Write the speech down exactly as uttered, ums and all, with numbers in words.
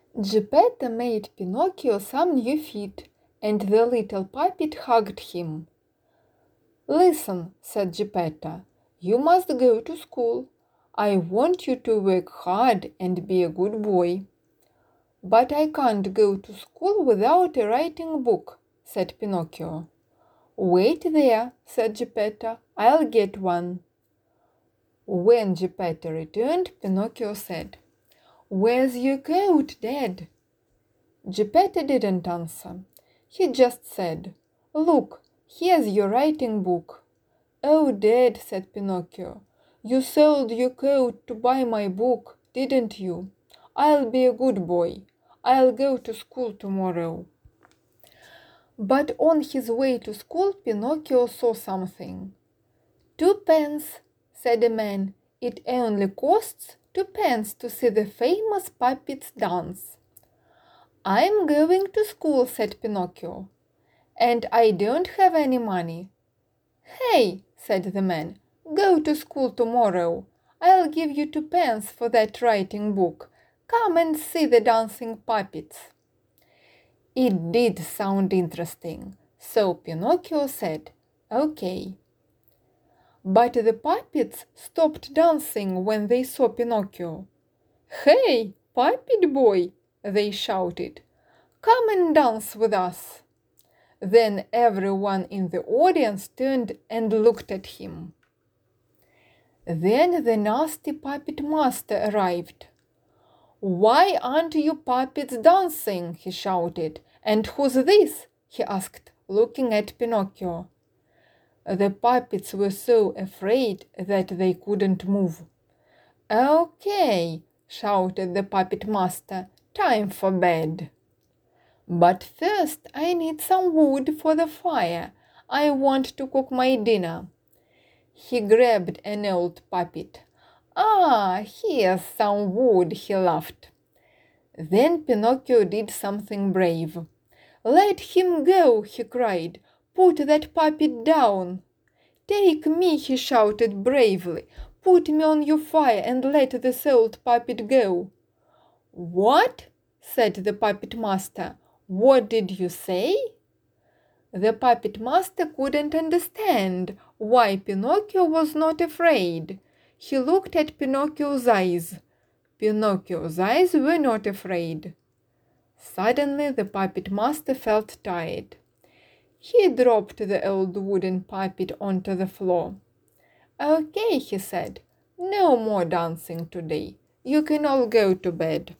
Geppetto made Pinocchio some new feet, and the little puppet hugged him. "Listen," said Geppetto, "you must go to school. I want you to work hard and be a good boy." "But I can't go to school without a writing book," said Pinocchio. "Wait there," said Geppetto. "I'll get one." When Geppetto returned, Pinocchio said, "Where's your coat, Dad?" Geppetto didn't answer. He just said, "Look, here's your writing book." "Oh, Dad," said Pinocchio, "you sold your coat to buy my book, didn't you? I'll be a good boy. I'll go to school tomorrow." But on his way to school, Pinocchio saw something. "Twopence," said a man. "It only costs twopence to see the famous puppets dance." "I'm going to school," said Pinocchio, "and I don't have any money." "Hey," said the man, "go to school tomorrow. I'll give you twopence for that writing book. Come and see the dancing puppets." It did sound interesting, so Pinocchio said, "Okay." But the puppets stopped dancing when they saw Pinocchio. "Hey, puppet boy!" they shouted. "Come and dance with us." Then everyone in the audience turned and looked at him. Then the nasty puppet master arrived. "Why aren't you puppets dancing?" he shouted. "And who's this?" he asked, looking at Pinocchio. The puppets were so afraid that they couldn't move. "Okay," shouted the puppet master, "time for bed. But first I need some wood for the fire. I want to cook my dinner." He grabbed an old puppet. "Ah, here's some wood," he laughed. Then Pinocchio did something brave. "Let him go," he cried. "Put that puppet down." "Take me," he shouted bravely. "Put me on your fire and let this old puppet go." "What?" said the puppet master. "What did you say?" The puppet master couldn't understand why Pinocchio was not afraid. He looked at Pinocchio's eyes. Pinocchio's eyes were not afraid. Suddenly the puppet master felt tired. He dropped the old wooden puppet onto the floor. "Okay," he said, "no more dancing today. You can all go to bed."